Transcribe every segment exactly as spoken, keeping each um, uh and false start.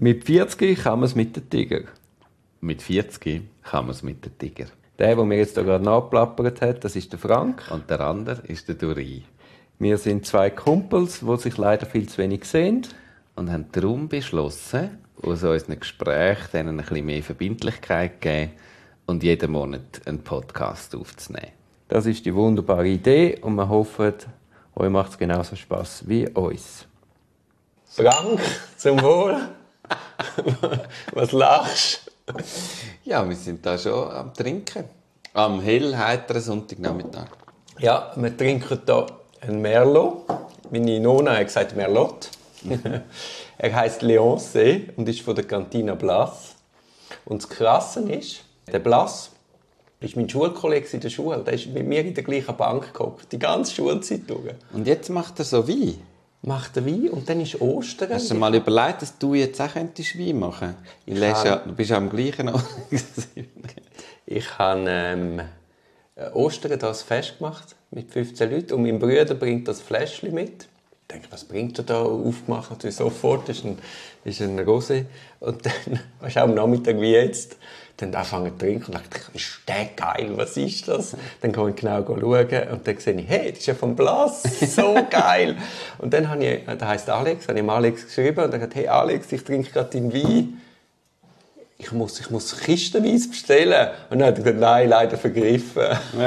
Mit vierzig kann man es mit dem Tiger. Mit vierzig kann man es mit dem Tiger. Der, der mir jetzt hier gerade nachplappert hat, das ist der Frank. Und der andere ist der Duri. Wir sind zwei Kumpels, die sich leider viel zu wenig sehen. Und haben darum beschlossen, aus unseren Gesprächen denen ein bisschen mehr Verbindlichkeit zu geben und jeden Monat einen Podcast aufzunehmen. Das ist die wunderbare Idee und wir hoffen, euch macht es genauso Spass wie uns. Frank, zum Wohl. Was lachst du? Ja, wir sind da schon am Trinken. Am hell, heiteren Sonntagnachmittag. Ja, wir trinken hier einen Merlot. Meine Nonna hat gesagt Merlot. Er heisst Leonce und ist von der Cantina Blas. Und das Krasse ist, der Blas ist mein Schulkollege in der Schule. Der ist mit mir in der gleichen Bank gehockt, die ganze Schulzeit durch. Und jetzt macht er so Wein? Macht er Wein und dann ist Ostern. Hast du dir mal überlegt, dass du jetzt auch könntest Wein machen könntest? Ja, du bist ja am gleichen Ort. Ich habe ähm, Ostern das Fest gemacht mit fünfzehn Leuten und mein Bruder bringt das Fläschchen mit. Ich denke, was bringt er da? Aufgemacht natürlich sofort, das ist ein, ist ein Rosé. Und dann, weißt du, am Nachmittag wie jetzt, dann anfangen zu trinken und dachte, ist der geil, was ist das? Dann kann ich genau schauen und dann sehe ich, hey, das ist ja vom Blas, so geil. Und dann habe ich, der heisst Alex, habe ich ihm Alex geschrieben und dann gesagt, hey Alex, ich trinke gerade deinen Wein. Ich muss, ich muss kistenweise bestellen. Und dann hat er gesagt, nein, leider vergriffen.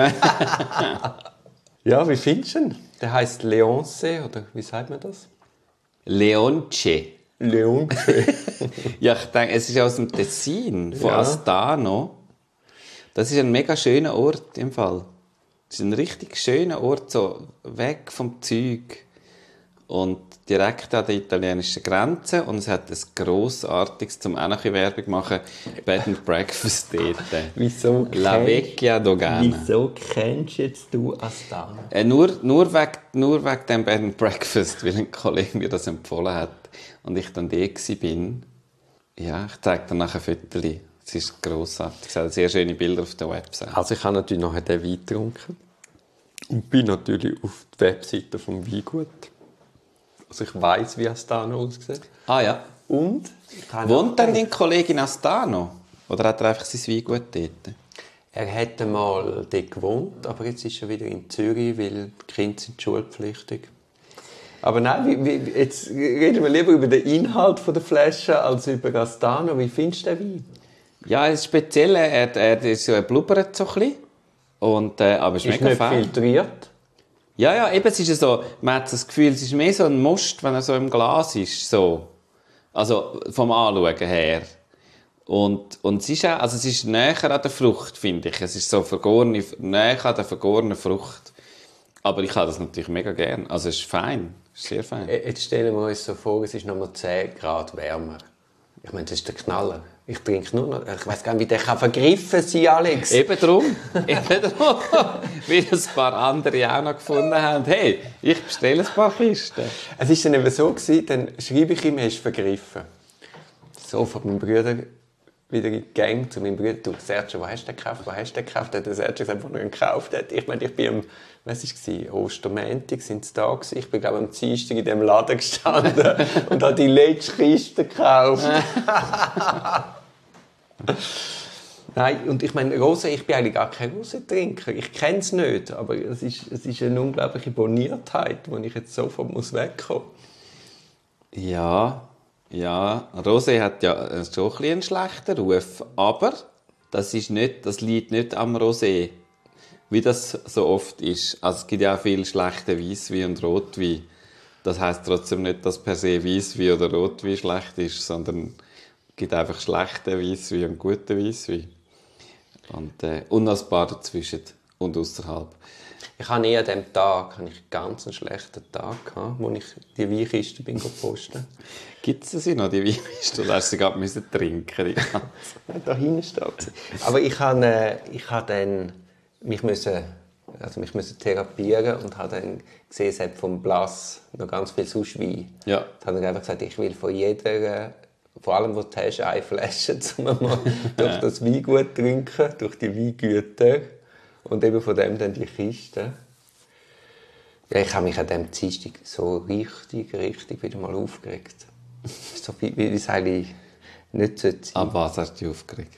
Ja, wie findest du ihn? Der heisst Leonce, oder wie sagt man das? Leonce. Leonce. Ja, ich denke, es ist aus dem Tessin, von Ja. Astano. Das ist ein mega schöner Ort im Fall. Das ist ein richtig schöner Ort, so weg vom Zeug. Und direkt an der italienischen Grenze. Und es hat ein grossartiges, zum auch noch ein bisschen Werbung machen, Bed and Breakfast dort. Wieso La Vecchia Dogana. Wieso kennst jetzt du Astana? Äh, nur, nur, wegen, nur wegen dem Bed and Breakfast, weil ein Kollege mir das empfohlen hat. Und ich dann da war. Ja, ich zeige dir nachher ein Foto. Es ist grossartig. Es hat sehr schöne Bilder auf der Website. Also ich habe natürlich nachher den Wein getrunken. Und bin natürlich auf der Webseite vom Weingut. Also ich weiss, wie Astano aussieht. Ah ja. Und? Wohnt denn dein Kollege in Astano? Oder hat er einfach sein Weingut dort? Er hätte mal dort gewohnt, aber jetzt ist er wieder in Zürich, weil die Kinder sind schulpflichtig. Aber nein, wie, wie, jetzt reden wir lieber über den Inhalt der Flasche als über Astano. Wie findest du den Wein? Ja, das Spezielle, er, er, ist so, er blubbert so ein bisschen. Und, äh, aber es ist, Ist mega nicht fein. filtriert. Ja, ja, eben, es ist so, man hat das Gefühl, es ist mehr so ein Most, wenn er so im Glas ist, so. Also, vom Anschauen her. Und, und es ist auch, also es ist näher an der Frucht, finde ich. Es ist so vergorene, näher an der vergorenen Frucht. Aber ich habe das natürlich mega gern. Also, es ist fein. Es ist sehr fein. Jetzt stellen wir uns so vor, es ist noch mal zehn Grad wärmer. Ich meine, das ist der Knaller. Ich trinke nur noch. Ich weiss gar nicht, wie der kann vergriffen sein, Alex. Eben drum. Eben drum. Weil ein paar andere auch noch gefunden haben. Hey, ich bestelle ein paar Kisten. Es war dann eben so, gewesen, dann schreibe ich ihm, er ist vergriffen. So von meinem Bruder wieder in die Gang zu meinem Bruder. Du, Sergio, wo hast du den gekauft? Wo hast du den gekauft? Hat der Sergio gesagt, wo er ihn gekauft hat. Ich meine, ich bin am, was war es? Ostermäntig sind sie da gewesen. Ich bin, glaube ich, am Dienstag in diesem Laden gestanden und habe die letzte Kiste gekauft. Nein, und ich meine, Rosé, ich bin eigentlich gar kein Rosé-Trinker. Ich kenne es nicht, aber es ist, es ist eine unglaubliche Boniertheit, wo ich jetzt sofort muss wegkommen muss. Ja, ja. Rosé hat ja schon ein einen schlechten Ruf, aber das, ist nicht, das liegt nicht am Rosé, wie das so oft ist. Also es gibt ja auch viel schlechte Weisswein und Rotwein. Das heisst trotzdem nicht, dass per se Weisswein oder Rotwein schlecht ist, sondern es gibt einfach schlechte Weisswein und gute Weisswein. Und, äh, und noch ein paar dazwischen und außerhalb. Ich hatte nie an diesem Tag hatte ich einen ganz schlechten Tag, gehabt, wo ich die Weinkiste bin posten. Gibt es sie noch, die Weinkiste? Oder hast du sie gerade müssen trinken? Die ganze? Da hinten steht sie. Aber ich habe, äh, ich habe dann mich müssen, also mich müssen therapieren und habe dann gesehen, es hat vom Blas noch ganz viel sonst Wein. Ja. Dann habe ich einfach gesagt, ich will von jeder, vor allem, was du hast, eine Flasche, um mal durch das Weingut trinken, durch die Weingüter. Und eben von dem dann die Kiste. Ja, ich habe mich an diesem Dienstag so richtig, richtig wieder mal aufgeregt. So wie, wie das eigentlich nicht sein sollte. Ab was hast du dich aufgeregt?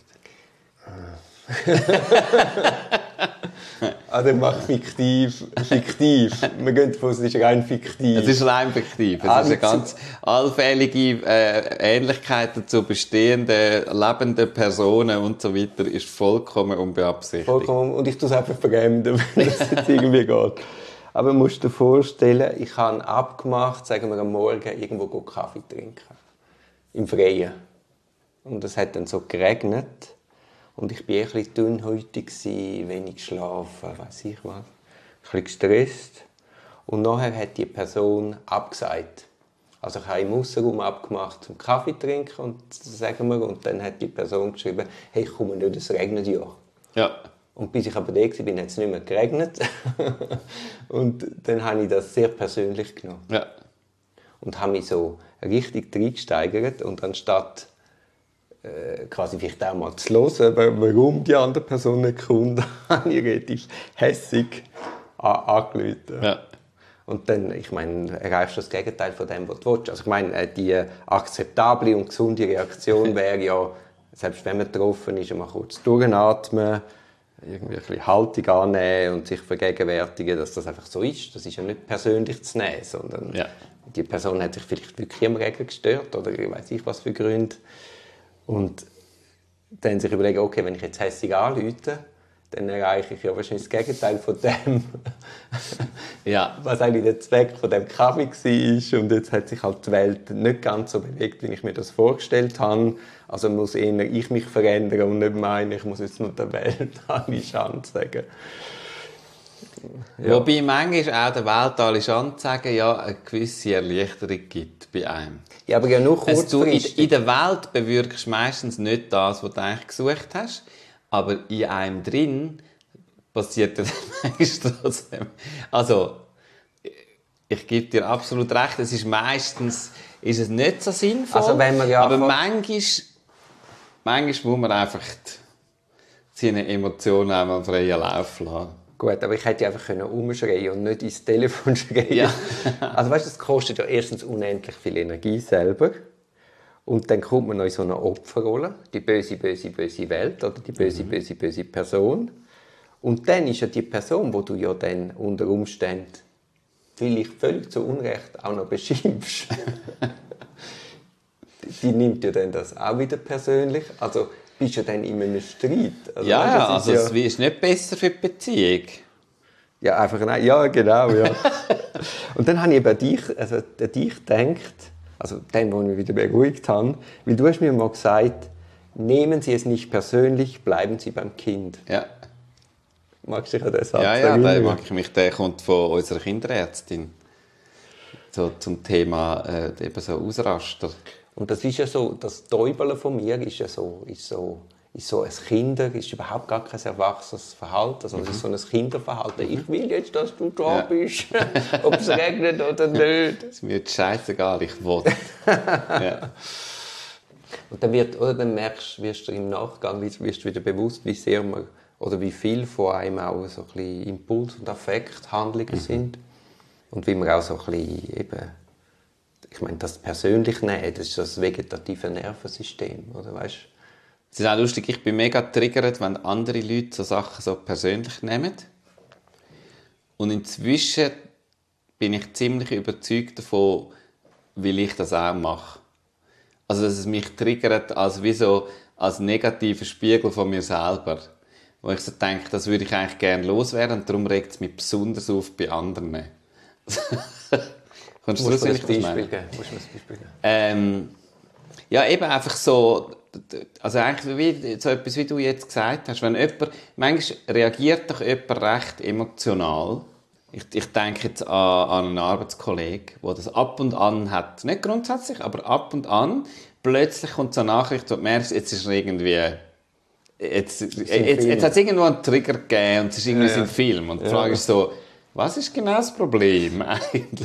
Also mach fiktiv, fiktiv. Wir gehen davon aus, es ist rein fiktiv. Es ist rein fiktiv. Es Ah, ist eine nicht so- ganz allfällige äh, Ähnlichkeit zu bestehenden, lebenden Personen und so weiter ist vollkommen unbeabsichtigt. Vollkommen. Und ich tue es einfach vergeben, wenn das jetzt irgendwie geht. Aber du musst dir vorstellen, ich habe abgemacht, sagen wir am Morgen, irgendwo go Kaffee trinken. Im Freien. Und es hat dann so geregnet. Und ich war ein bisschen dünnhäutig, wenig geschlafen, weiss ich was. Ein bisschen gestresst. Und nachher hat die Person abgesagt. Also ich habe im Aussenraum abgemacht zum Kaffee trinken, und, sagen wir, und dann hat die Person geschrieben, hey, ich komme nicht, es regnet ja. Ja. Und bis ich aber da war, hat es nicht mehr geregnet. Und dann habe ich das sehr persönlich genommen. Ja. Und habe mich so richtig reingesteigert. Und anstatt äh, quasi vielleicht auch mal zu hören, warum die andere Person nicht kommt, habe ich relativ hässig an- angerufen. Ja. Und dann, ich meine, erreichst du das Gegenteil von dem, was du willst. Also ich meine, die akzeptable und gesunde Reaktion wäre ja, selbst wenn man getroffen ist, mal kurz durchatmen, irgendwie ein bisschen Haltung annehmen und sich vergegenwärtigen, dass das einfach so ist. Das ist ja nicht persönlich zu nehmen, sondern Ja. die Person hat sich vielleicht wirklich am Regen gestört oder ich weiß nicht, was für Gründe. Und dann sich überlegen, okay, wenn ich jetzt hässig anrufe, dann erreiche ich ja wahrscheinlich das Gegenteil von dem, Ja. was eigentlich der Zweck von dem Kaffee war. Und jetzt hat sich halt die Welt nicht ganz so bewegt, wie ich mir das vorgestellt habe. Also muss eher ich mich verändern und nicht meinen, ich muss jetzt nur der Welt alle Chance sagen. Ja. Wobei manchmal auch der Welt alle Chance sagen, ja, eine gewisse Erleichterung gibt bei einem. Ja, aber ja nur Also du in, kurzfristig. in der Welt bewirkst du meistens nicht das, was du eigentlich gesucht hast, aber in einem drin passiert dann manchmal trotzdem. Also, ich gebe dir absolut recht, es ist meistens ist es nicht so sinnvoll, Also wenn man ja aber von- manchmal, manchmal muss man einfach die, seine Emotionen einmal freien Lauf lassen. Gut, aber ich hätte einfach können umschreien und nicht ins Telefon schreien. Ja. Also weißt du, das kostet ja erstens unendlich viel Energie selber. Und dann kommt man noch in so eine Opferrolle, die böse, böse, böse Welt oder die böse, böse, böse Person. Und dann ist ja die Person, wo du ja dann unter Umständen vielleicht völlig zu Unrecht auch noch beschimpfst, die, die nimmt ja dann das auch wieder persönlich. Also bist du dann in einem Streit. Also, Ja, weißt du, ja, das also ist es ist nicht besser für die Beziehung. Ja, einfach nein. Ja, genau, ja. Und dann habe ich eben an dich, also an dich gedacht, also den, den ich wieder beruhigt habe, weil du hast mir mal gesagt, nehmen Sie es nicht persönlich, bleiben Sie beim Kind. Ja, Magst du dich an den Satz ja, ja, da erinnern? mag ich mich, der kommt von unserer Kinderärztin. So zum Thema äh, eben so Ausraster. Und das ist ja so, das Täubeln von mir ist ja so, ist so, ist so ein Kinder, ist überhaupt gar kein erwachsenes Verhalten, sondern es ist so ein Kinderverhalten. Ich will jetzt, dass du da Ja. bist, ob es regnet oder nicht. Ist mir jetzt scheißegal, ich will. Ja. Und dann, wird, oder dann merkst, wirst du im Nachgang wirst du wieder bewusst, wie sehr man, oder wie viel von einem auch so ein bisschen Impuls und Affekthandlungen sind. Und wie man auch so ein bisschen eben, ich meine, das persönlich nehmen, das ist das vegetative Nervensystem, oder weißt? Es ist auch lustig, ich bin mega getriggert, wenn andere Leute so Sachen so persönlich nehmen. Und inzwischen bin ich ziemlich überzeugt davon, weil ich das auch mache. Also, dass es mich triggert als, wie so, als negativer Spiegel von mir selber. Wo ich so denke, das würde ich eigentlich gerne loswerden und darum regt es mich besonders auf bei anderen. Kannst du Musst das du mir wissen, ein was ich Beispiel meine? geben? Musst du mir ein Beispiel geben? Ähm, ja, eben einfach so, also eigentlich wie, so etwas, wie du jetzt gesagt hast, wenn jemand, manchmal reagiert doch jemand recht emotional. Ich, ich denke jetzt an, an einen Arbeitskollegen, der das ab und an hat, nicht grundsätzlich, aber ab und an, plötzlich kommt so eine Nachricht, wo du merkst, jetzt ist er irgendwie, jetzt, jetzt, jetzt, jetzt hat es irgendwo einen Trigger gegeben und es ist irgendwie Ja, ja. ein Film. Und die Ja. Frage ist so, was ist genau das Problem eigentlich?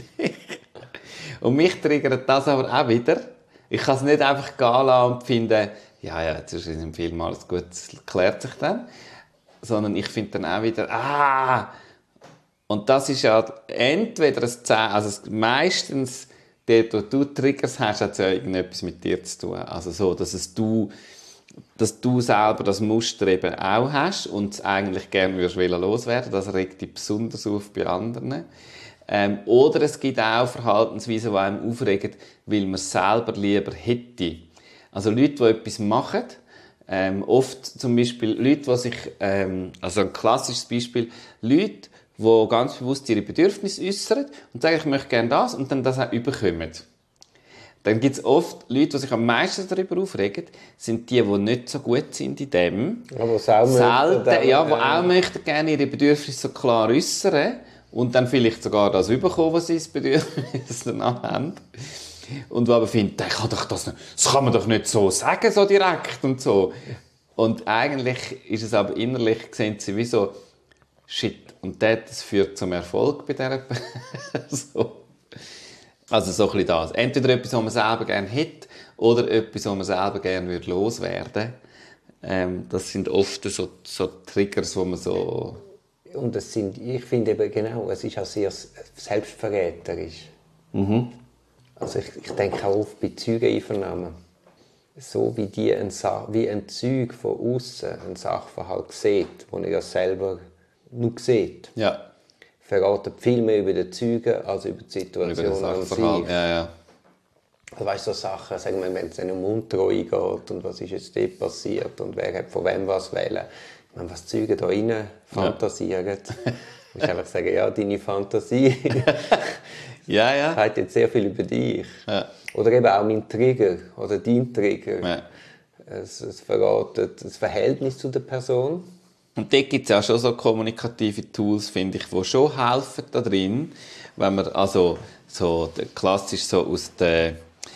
Und mich triggert das aber auch wieder. Ich kann es nicht einfach gehen lassen und finden, ja, ja, jetzt ist im Film alles gut, es klärt sich dann. Sondern ich finde dann auch wieder, ah! Und das ist ja entweder ein Zeichen, also es- meistens dort, wo du Triggers hast, hat es ja irgendetwas mit dir zu tun. Also so, dass es du, dass du selber das Muster eben auch hast und es eigentlich gerne würdest loswerden. Das regt dich besonders auf bei anderen. Ähm, oder es gibt auch Verhaltensweisen, die einem aufregen, weil man es selber lieber hätte. Also Leute, die etwas machen, ähm, oft zum Beispiel Leute, die sich, ähm, also ein klassisches Beispiel, Leute, die ganz bewusst ihre Bedürfnisse äußern und sagen, ich möchte gerne das und dann das auch überkommen. Dann gibt es oft Leute, die sich am meisten darüber aufregen, sind die, die nicht so gut sind in dem. Ja, die auch Selten, möchten, ja, die äh, auch möchten gerne ihre Bedürfnisse so klar äußern und dann vielleicht sogar das bekommen, was sie das Bedürfnis danach haben. Und die aber finden, ich kann doch das, nicht, das kann man doch nicht so sagen, so direkt und so. Und eigentlich ist es aber innerlich, sehen sie wie so, shit, und das führt zum Erfolg bei dieser Person. Also so ein bisschen das. Entweder etwas, was man selber gerne hätte, oder etwas, was man selber gerne loswerden würde. Ähm, das sind oft so, so Triggers, wo man so... Und das sind, ich finde eben genau, es ist auch sehr selbstverräterisch. Mhm. Also ich, ich denke auch oft bei Zeugeneinvernahmen. So wie, die ein, wie ein Zeug von außen einen Sachverhalt sieht, den er ja selber nur sieht. Ja. Verraten viel mehr über den Zeugen als über die Situation über an sich. Ja, ja. Also weißt du, so Sachen, sagen wir, wenn es um Untreue geht und was ist jetzt dort passiert und wer hat von wem was wählen. Ich meine, was die Zeugen da rein fantasieren. Ja. Du musst einfach sagen, ja, deine Fantasie ja, ja. sagt jetzt sehr viel über dich. Ja. Oder eben auch mein Trigger oder dein Trigger. Ja. Es, es verratet das Verhältnis zu der Person. Und dort gibt es ja schon so kommunikative Tools, finde ich, die schon helfen da drin, wenn man also so klassisch so aus der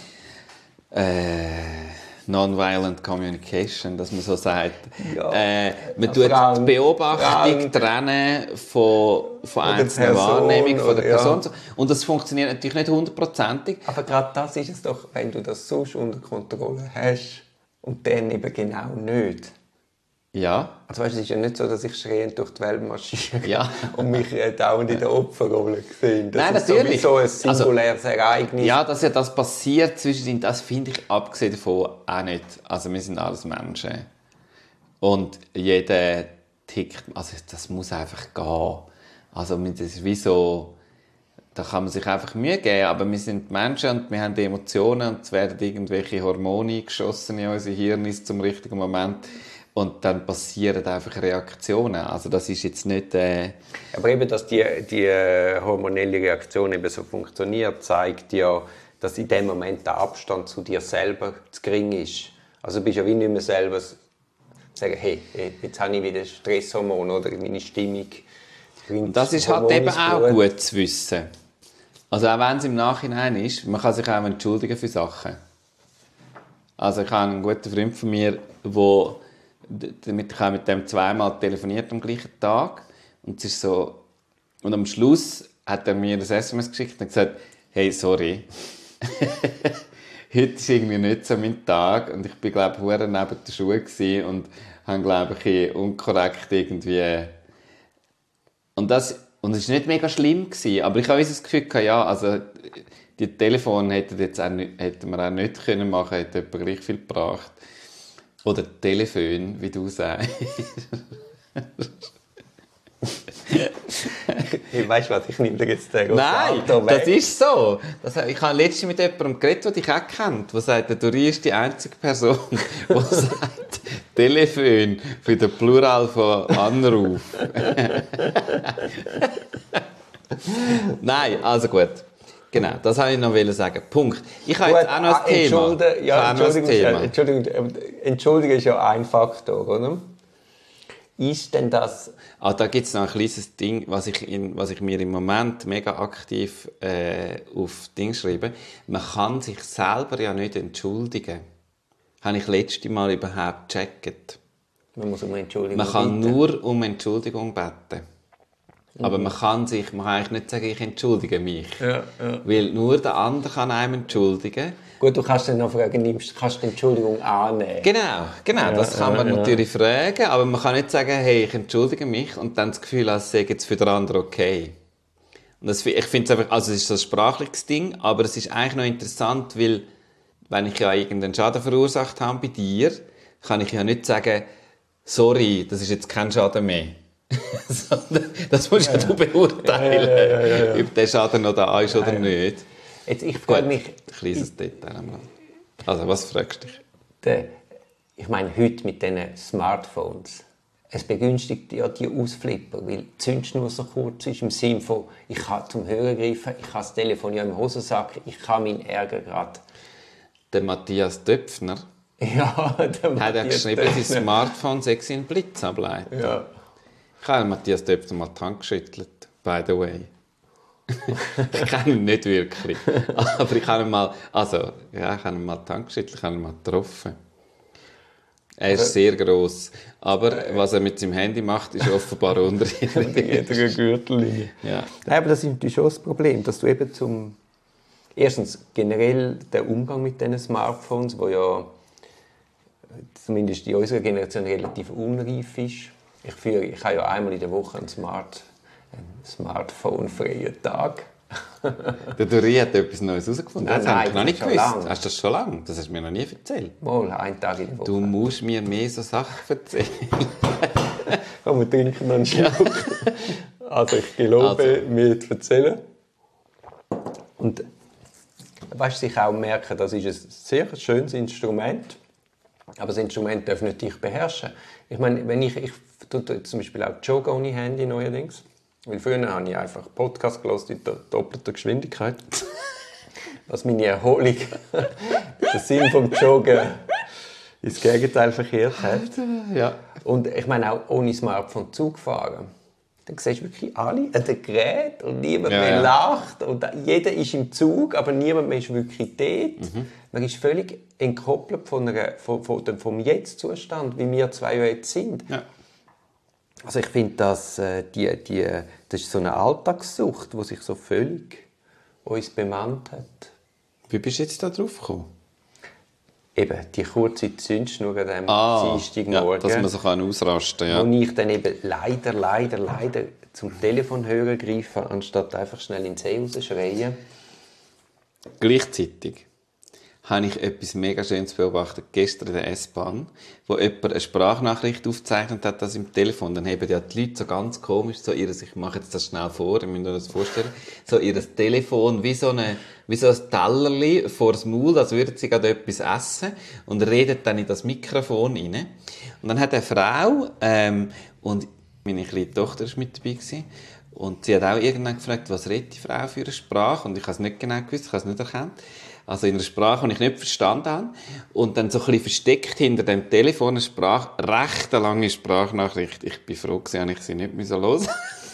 äh, Nonviolent Communication, dass man so sagt, ja. äh, man ja, tut Frauen, die Beobachtung Frauen. trennen von, von einzelner Wahrnehmung von der oder, Person. Ja. Und das funktioniert natürlich nicht hundertprozentig. Aber gerade das ist es doch, wenn du das so unter Kontrolle hast und dann eben genau nicht. Ja. Also weißt, es ist ja nicht so, dass ich schreiend durch die Welt marschiere ja. und mich äh, dauernd in der Opferrolle sehe. Das Nein, ist natürlich. sowieso ein singuläres also, Ereignis. Ja, dass ja das passiert zwischendrin, das finde ich abgesehen davon auch nicht. Also wir sind alles Menschen. Und jeder tickt, also das muss einfach gehen. Also das ist wie so, da kann man sich einfach Mühe geben, aber wir sind Menschen und wir haben Emotionen und es werden irgendwelche Hormone geschossen in unsere Hirne zum richtigen Moment. Und dann passieren einfach Reaktionen. Also das ist jetzt nicht... Äh Aber eben, dass die, die hormonelle Reaktion eben so funktioniert, zeigt ja, dass in dem Moment der Abstand zu dir selber zu gering ist. Also du bist ja wie nicht mehr selber sagen, hey, jetzt habe ich wieder Stresshormon oder meine Stimmung. Und das ist halt eben auch gut zu wissen. Also auch wenn es im Nachhinein ist, man kann sich auch entschuldigen für Sachen. Also ich habe einen guten Freund von mir, der damit ich habe mit dem zweimal telefoniert am gleichen Tag und es ist so und am Schluss hat er mir das S M S geschickt und gesagt, hey, sorry, heute ist irgendwie nicht so mein Tag und ich bin glaube ich neben der Schuhe gewesen und habe glaube ich unkorrekt irgendwie und das und es ist nicht mega schlimm gewesen, aber ich habe das Gefühl gehabt, ja, also die Telefon hätten jetzt auch nicht, hätten wir auch nicht können machen, hätte etwa gleich viel gebracht. Oder Telefon, wie du sagst. Ich weiss was, ich nehme dir jetzt den Nein, das ist so. Das, ich habe letztens mit jemandem geredet, der dich auch kennt, der sagt, der Dori ist die einzige Person, die sagt, Telefon für den Plural von Anruf. Nein, also gut. Genau, das wollte ich noch sagen. Punkt. Ich habe jetzt auch noch ein Thema. Entschuldigung, ja, Entschuldigung, Thema. Entschuldigung, Entschuldigung ist ja ein Faktor, oder? Ist denn das... Ah, da gibt es noch ein kleines Ding, was ich, in, was ich mir im Moment mega aktiv äh, auf Ding schreibe. Man kann sich selber ja nicht entschuldigen. Habe ich letztes Mal überhaupt gecheckt. Man muss um Entschuldigung Man kann bitten. nur um Entschuldigung beten. Aber man kann sich, man kann eigentlich nicht sagen, ich entschuldige mich. Ja, ja. Weil nur der andere kann einem entschuldigen. Gut, du kannst dann noch fragen, nimmst, kannst du die Entschuldigung annehmen? Genau, genau, ja, das kann man ja, natürlich ja. fragen, aber man kann nicht sagen, hey, ich entschuldige mich und dann das Gefühl haben, es sei jetzt für den anderen okay. Und das, ich finde es einfach, also es ist so ein sprachliches Ding, aber es ist eigentlich noch interessant, weil, wenn ich ja irgendeinen Schaden verursacht habe bei dir, kann ich ja nicht sagen, sorry, das ist jetzt kein Schaden mehr. Sondern das musst ja, ja du beurteilen, ja, ja, ja, ja. ob der Schaden noch da ist ja, oder ja. nicht. Jetzt, ich frage mich... Ein kleines Detail einmal. Also, was fragst du dich? Der, ich meine, heute mit diesen Smartphones, es begünstigt ja die Ausflipper, weil die Zündschnur so kurz ist, im Sinne von, ich kann zum Hörer greifen, ich habe das Telefon ja im Hosensack, ich kann meinen Ärger gerade. Der Matthias Döpfner ja, der hat er geschrieben, sein Smartphone sei ein Blitzableiter. Ja. Ich habe Matthias Döpfner mal die Hand geschüttelt, by the way. Ich kenne ihn nicht wirklich, aber ich habe ihn mal, also, ja, ich habe ihn mal die Hand geschüttelt, ich habe ihn mal getroffen. Er ist sehr gross. Aber was er mit seinem Handy macht, ist offenbar unter jeder Gürtellinie. Ja. Nein, aber das ist natürlich schon das Problem, dass du eben zum... Erstens generell der Umgang mit diesen Smartphones, wo ja zumindest in unserer Generation relativ unreif ist. Ich, führe, ich habe ja einmal in der Woche einen, Smart, einen Smartphone-freien Tag. Der Dori hat etwas Neues herausgefunden. Nein, das nein, habe ich noch nicht gewusst. Lang. Hast du das schon lange? Das hast du mir noch nie erzählt. Mal, einen Tag in der Woche. Du musst mir mehr so Sachen erzählen. Komm, wir trinken noch einen Schluck. Also ich gelobe, also. mir zu erzählen. Und weißt du, sich auch merken, das ist ein sehr schönes Instrument. Aber das Instrument darf nicht dich beherrschen. Ich meine, wenn ich, ich tue zum Beispiel auch joggen ohne Handy neuerdings. Weil früher habe ich einfach Podcast gehört in doppelter Geschwindigkeit. Was meine Erholung, den Sinn vom Joggen ins Gegenteil verkehrt hat. Ja. Und ich meine auch ohne Smartphone Zug fahren. Dann siehst du wirklich alle an den Geräten und niemand ja, mehr ja. lacht. Und jeder ist im Zug, aber niemand mehr ist wirklich dort. Mhm. Man ist völlig entkoppelt von einer, von, von dem, vom Jetzt-Zustand, wie wir zwei ja jetzt sind. Ja. Also ich finde, dass, äh, die, die, das ist so eine Alltagssucht, die sich so völlig uns bemannt hat. Wie bist du jetzt da drauf gekommen? Eben, die kurze Zündschnur an diesem ah, Dienstagmorgen. Ja, dass man so kann ausrasten kann. Ja. Wo ich dann eben leider, leider, leider zum Telefonhörer greife, anstatt einfach schnell ins See rausschreien. Gleichzeitig habe ich etwas mega Schönes beobachtet, gestern in der S-Bahn, wo jemand eine Sprachnachricht aufgezeichnet hat, das im Telefon. Dann haben ja die Leute so ganz komisch, so ihres, ich mache jetzt das schnell vor, ihr müsst euch das vorstellen, so ihr Telefon wie so, eine, wie so ein Tellerli vor das Maul, als würden sie gerade etwas essen und redet dann in das Mikrofon rein. Und dann hat eine Frau, ähm, und meine kleine Tochter war mit dabei gewesen, und sie hat auch irgendwann gefragt, was redet die Frau für eine Sprache? Und ich habe es nicht genau gewusst, ich habe es nicht erkannt. Also in einer Sprache, die ich nicht verstanden habe. Und dann so ein bisschen versteckt hinter dem Telefon eine Sprache, recht eine lange Sprachnachricht. Ich bin froh gewesen, dass ich sie nicht hören musste.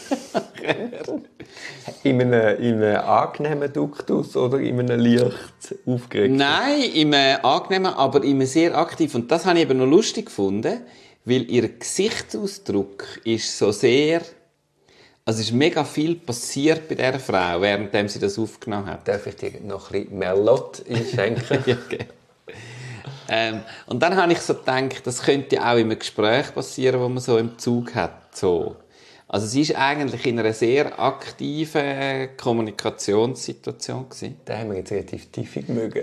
in, einem, in einem angenehmen Duktus oder in einem leicht aufgeregten? Nein, in einem angenehmen, aber in einem sehr aktiv. Und das habe ich eben noch lustig gefunden, weil ihr Gesichtsausdruck ist so sehr... Also es ist mega viel passiert bei dieser Frau, während sie das aufgenommen hat. Darf ich dir noch ein bisschen Merlot einschenken? Ja, okay. ähm, und dann habe ich so gedacht, das könnte auch in einem Gespräch passieren, das man so im Zug hat. So. Also sie war eigentlich in einer sehr aktiven Kommunikationssituation gewesen. Da haben wir jetzt relativ tief mögen.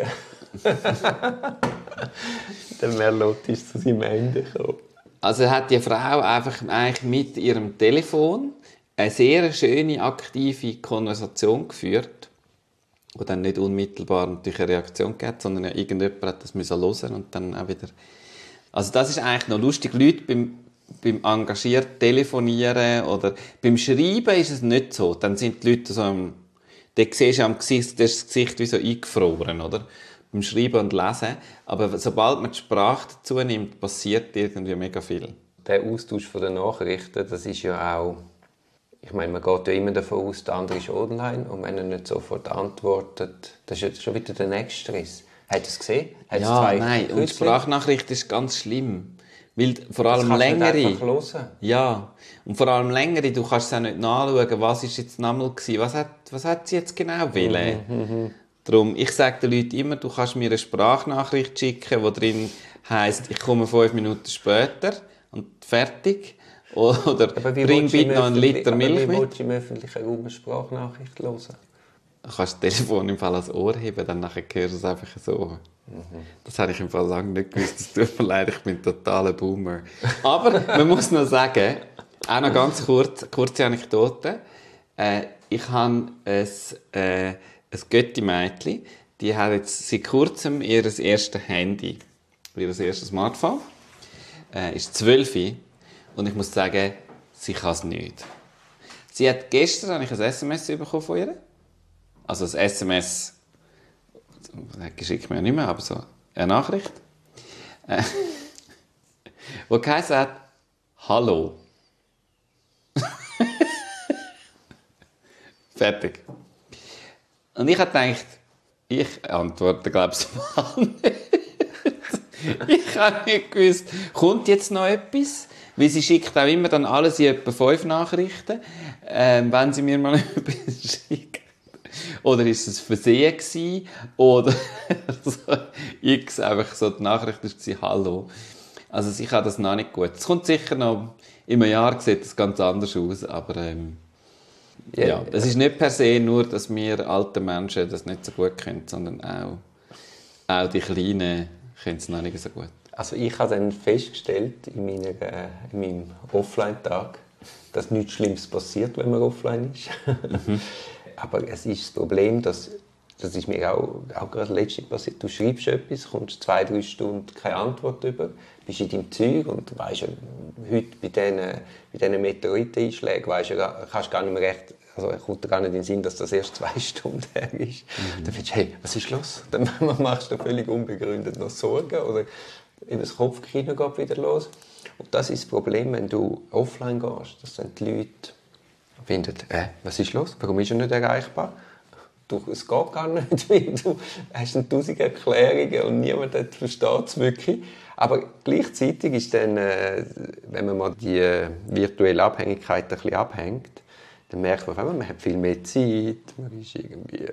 Der Merlot ist zu seinem Ende gekommen. Also hat die Frau einfach eigentlich mit ihrem Telefon eine sehr schöne, aktive Konversation geführt, die dann nicht unmittelbar natürlich eine Reaktion gab, sondern ja, irgendjemand hat das müssen hören und dann auch wieder... Also das ist eigentlich noch lustig. Leute beim, beim engagiert Telefonieren oder beim Schreiben ist es nicht so. Dann sind die Leute so am... Da siehst du am Gesicht, das Gesicht wie so eingefroren, oder? Beim Schreiben und Lesen. Aber sobald man die Sprache dazu nimmt, passiert irgendwie mega viel. Der Austausch der Nachrichten, das ist ja auch... Ich meine, man geht ja immer davon aus, der andere ist online und wenn er nicht sofort antwortet, das ist jetzt schon wieder der nächste Stress. Hat er es gesehen? Hat ja, zwei nein, und die Sprachnachricht ist ganz schlimm. Weil vor allem das längere... Nicht einfach hören. Ja, und vor allem längere, du kannst es auch nicht nachschauen, was ist jetzt nochmal gewesen, was hat, was hat sie jetzt genau wollen. Mhm, mhm. Darum, ich sage den Leuten immer, du kannst mir eine Sprachnachricht schicken, die drin heisst, ich komme fünf Minuten später und fertig. Oder bring bitte noch einen Liter Milch mit. Wie mit. willst du im öffentlichen Raum eine Sprachnachricht hören? Du kannst das Telefon im Fall ans Ohr heben, dann nachher hörst du es einfach so. Mhm. Das habe ich im Fall lange nicht gewusst. Es tut mir leid, ich bin ein totaler Boomer. Aber man muss noch sagen, auch noch ganz kurz, kurze Anekdote. Äh, ich habe ein, äh, ein Götti-Mädchen, die hat jetzt seit kurzem ihr erstes Handy, ihr erstes Smartphone. Äh, ist zwölf und ich muss sagen, sie kann es nicht. Sie hat gestern habe ich ein S M S bekommen von ihr. Also ein S M S, das geschickt mir ja nicht mehr, aber so eine Nachricht, äh, wo geheißen hat, «Hallo». Fertig. Und ich habe gedacht, ich antworte, glaube ich, mal nicht. Ich habe nicht gewusst, kommt jetzt noch etwas? Weil sie schickt auch immer dann alles in etwa fünf Nachrichten, ähm, wenn sie mir mal etwas schickt. Oder ist es Versehen gewesen? Oder so X, einfach so die Nachricht war «Hallo». Also ich habe das noch nicht gut. Es kommt sicher noch, in einem Jahr sieht es ganz anders aus, aber ähm, yeah, ja, es ist nicht per se nur, dass wir alten Menschen das nicht so gut können, sondern auch, auch die Kleinen können es noch nicht so gut. Also ich habe dann festgestellt in, meiner, äh, in meinem Offline-Tag, dass nichts Schlimmes passiert, wenn man offline ist. Mhm. Aber es ist das Problem, dass, das ist mir auch, auch gerade letztens passiert, du schreibst etwas, kommst zwei, drei Stunden keine Antwort über, bist in deinem Zeug und weißt ja, heute bei diesen, bei diesen Meteoriteneinschlägen weißt ja, kannst gar nicht mehr recht, also kommt dir gar nicht in den Sinn, dass das erst zwei Stunden her ist. Mhm. Dann findest du, hey, was ist los? Dann machst du völlig unbegründet noch Sorgen oder in das Kopfkino geht wieder los. Und das ist das Problem, wenn du offline gehst, dass dann die Leute finden, äh, was ist los? Warum ist er nicht erreichbar? Du, es geht gar nicht, weil du hast tausend Erklärungen und niemand versteht es wirklich. Aber gleichzeitig ist dann, äh, wenn man mal die äh, virtuelle Abhängigkeit ein bisschen abhängt, dann merkt man, man hat viel mehr Zeit, man ist irgendwie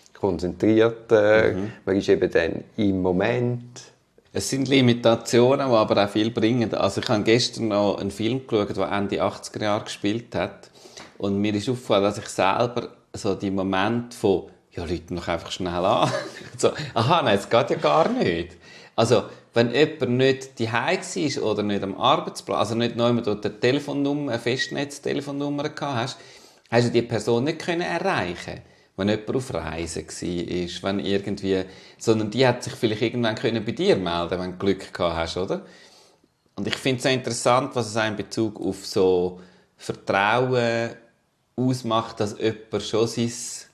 konzentrierter, mhm. man ist eben dann im Moment. Es sind Limitationen, die aber auch viel bringen. Also ich habe gestern noch einen Film geschaut, der Ende achtziger Jahre gespielt hat. Und mir ist aufgefallen, dass ich selber so die Momente von, ja, Leute noch einfach schnell an. so, aha, nein, es geht ja gar nicht. Also, wenn jemand nicht zu Hause war oder nicht am Arbeitsplatz, also nicht noch jemand eine Telefonnummer, eine Festnetztelefonnummer gehabt hast, hast du die Person nicht können erreichen. Wenn jemand auf Reisen war, wenn irgendwie, sondern die hat sich vielleicht irgendwann können bei dir melden, wenn du Glück gehabt hast, oder? Und ich finde es auch interessant, was es auch in Bezug auf so Vertrauen ausmacht, dass jemand schon sein,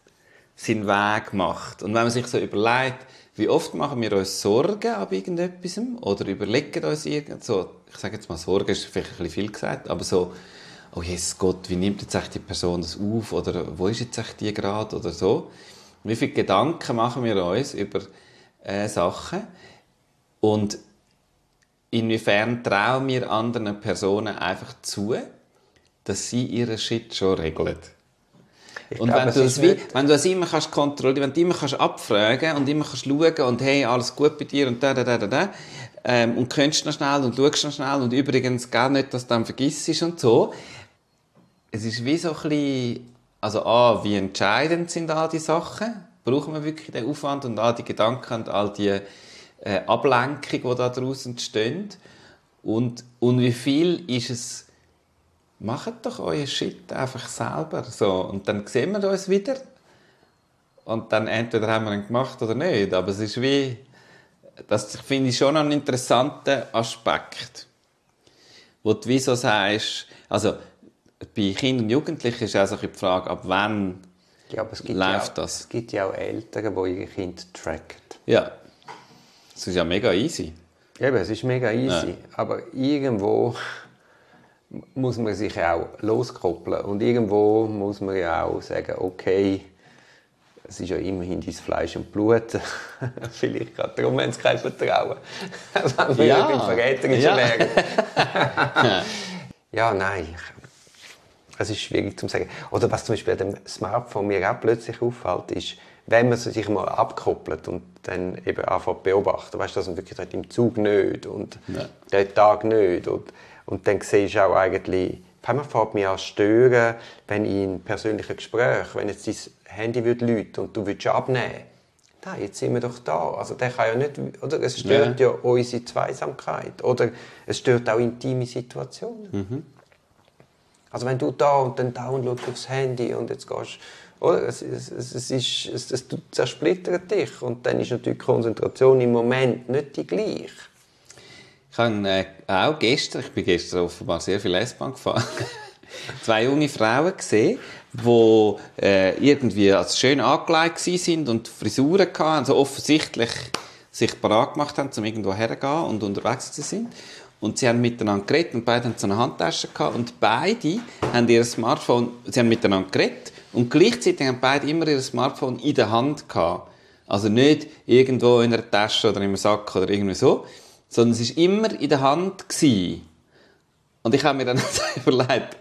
seinen Weg macht. Und wenn man sich so überlegt, wie oft machen wir uns Sorgen ab irgendetwas oder überlegen uns irgend so, ich sage jetzt mal, Sorgen ist vielleicht ein bisschen viel gesagt, aber so, oh Jesus Gott, wie nimmt jetzt echt die Person das auf oder wo ist jetzt echt die gerade oder so. Wie viele Gedanken machen wir uns über äh, Sachen und inwiefern trauen wir anderen Personen einfach zu, dass sie ihren Shit schon regeln. Ich und glaub, wenn, du das wie, wenn du das immer kannst kontrollieren, wenn du immer kannst abfragen und immer kannst schauen und hey, alles gut bei dir und da, da, da, da, da ähm, und kennst noch schnell und schaust noch schnell und übrigens gar nicht, dass du dann vergisst und so. Es ist wie so ein bisschen, also A, wie entscheidend sind all die Sachen? Brauchen wir wirklich den Aufwand und all die Gedanken und all die äh, Ablenkungen, die da daraus entstehen? Und, und wie viel ist es, macht doch euer Shit einfach selber. So. Und dann sehen wir uns wieder. Und dann entweder haben wir ihn gemacht oder nicht. Aber es ist wie, das finde ich schon einen interessanten Aspekt. Wo du wie so sagst, also bei Kindern und Jugendlichen ist auch so die Frage, ab wann ja, aber es gibt läuft ja auch, das? Es gibt ja auch Eltern, die ihre Kinder tracken. Ja, das ist ja mega easy. Eben, es ist mega easy. Ja. Aber irgendwo muss man sich auch loskoppeln. Und irgendwo muss man ja auch sagen, okay, es ist ja immerhin dein Fleisch und Blut. Vielleicht gerade darum haben sie kein Vertrauen. Wenn wir ja. irgendein Verräterisch ja. wären. Ja, nein. Es ist schwierig zu sagen. Oder was zum Beispiel dem Smartphone mir auch plötzlich auffällt, ist, wenn man sich mal abkoppelt und dann eben anfängt zu beobachten, weißt du, dass man wirklich im Zug nicht und ja. den Tag nicht. Und, Und dann siehst du auch eigentlich, man fängt mich an zu stören, wenn in persönlichen Gesprächen, wenn jetzt dein Handy läutet und du willst abnehmen, da, jetzt sind wir doch da. Also der kann ja nicht, oder? Es stört ja, ja unsere Zweisamkeit. Oder es stört auch intime Situationen. Mhm. Also wenn du da und dann downloadst aufs Handy und jetzt gehst, oder? Es, es, es, es, ist, es, es zersplittert dich. Und dann ist natürlich die Konzentration im Moment nicht die gleiche. Ich habe äh, auch gestern, ich bin gestern offenbar sehr viel S-Bahn gefahren, zwei junge Frauen gesehen, die äh, irgendwie als schön angelegt waren und Frisuren hatten, also offensichtlich sich parat gemacht haben, um irgendwo herzugehen und unterwegs zu sein. Und sie haben miteinander geredet und beide hatten so eine Handtasche gehabt und beide haben ihr Smartphone, sie haben miteinander geredet und gleichzeitig haben beide immer ihr Smartphone in der Hand gehabt. Also nicht irgendwo in einer Tasche oder in einem Sack oder irgendwie so, sondern es war immer in der Hand gewesen. Und ich habe mir dann überlegt,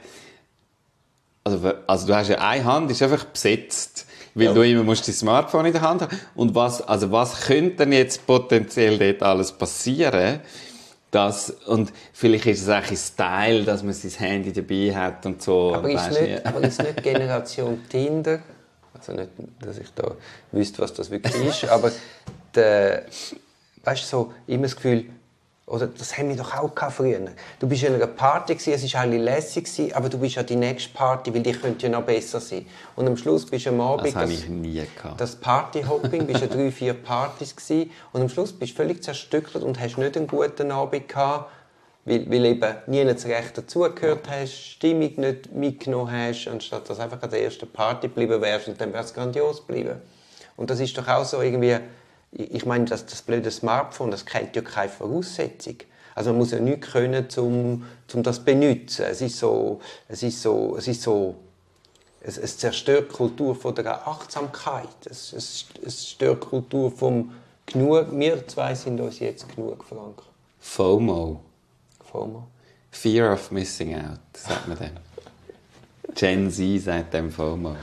also, also du hast ja eine Hand, die ist einfach besetzt, weil ja. du immer musst dein Smartphone in der Hand haben. Und was, also was könnte denn jetzt potenziell dort alles passieren? Dass, und vielleicht ist es auch ein Style, dass man sein Handy dabei hat und so. Aber ist nicht, aber ist nicht Generation Tinder, also nicht, dass ich da wüsste, was das wirklich ist, aber der, weißt du, so immer das Gefühl, oder das haben wir doch auch früher. Du bist in einer Party, es war alle lässig, aber du bist an die nächste Party, weil die könnte ja noch besser sein. Und am Schluss bist du am Abend... Das habe ich nie gehabt. Das Partyhopping, bist du an drei, vier Partys gewesen, und am Schluss bist du völlig zerstückelt und hast nicht einen guten Abend gehabt, weil, weil eben nie das Recht dazugehört hast, Stimmung nicht mitgenommen hast, anstatt dass du einfach an der ersten Party geblieben wärst und dann wäre es grandios geblieben. Und das ist doch auch so irgendwie... Ich meine, das, das blöde Smartphone, das kennt ja keine Voraussetzung. Also man muss ja nichts können, um, um das zu benutzen. Es ist so, es ist so, es ist so, es, es zerstört die Kultur von der Achtsamkeit. Es, es, es stört die Kultur vom Genug. Wir zwei sind uns jetzt genug, Frank. FOMO. FOMO. Fear of Missing Out, sagt man dem. Gen Z sagt dem FOMO.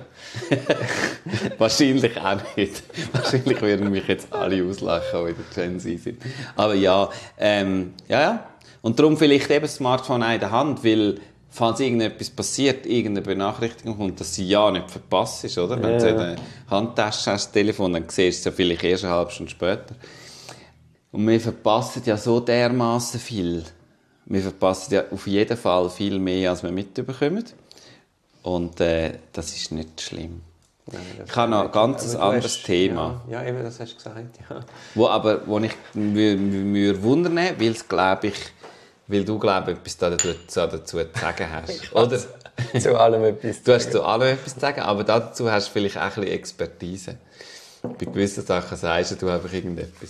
Wahrscheinlich auch nicht. Wahrscheinlich würden mich jetzt alle auslachen, die Gen Z sind. Aber ja, ähm, ja, ja. Und darum vielleicht eben das Smartphone auch in der Hand, weil, falls irgendetwas passiert, irgendeine Benachrichtigung kommt, dass sie ja nicht verpasst ist, oder? Wenn ja. du in der Handtasche hast, das Telefon, dann siehst du es ja vielleicht erst eine halbe Stunde später. Und wir verpassen ja so dermassen viel. Wir verpassen ja auf jeden Fall viel mehr, als wir mitbekommen. Und äh, das ist nicht schlimm. Nein, ich habe noch ein ganz anderes hast, Thema. Ja, ja, eben, das hast du gesagt. Ja. Wo aber, wo ich mir wundern, weil es, glaube ich, weil du, glaube ich, etwas dazu, dazu zu sagen hast. Oder? Zu allem etwas zu Du hast zu allem etwas zu sagen, aber dazu hast du vielleicht auch ein bisschen Expertise. Bei gewissen Sachen sagst du einfach irgendetwas.